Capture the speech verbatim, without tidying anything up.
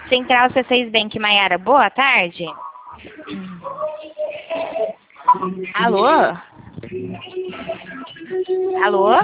Central C seis Bank, Maiara, boa tarde. Alô? Alô?